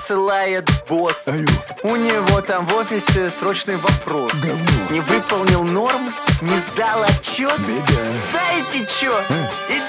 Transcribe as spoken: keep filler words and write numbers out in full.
посылает босс. Алло. У него там в офисе срочный вопрос. Говно. Не выполнил норм, не сдал отчет. Беда. Знаете чё? А? Идите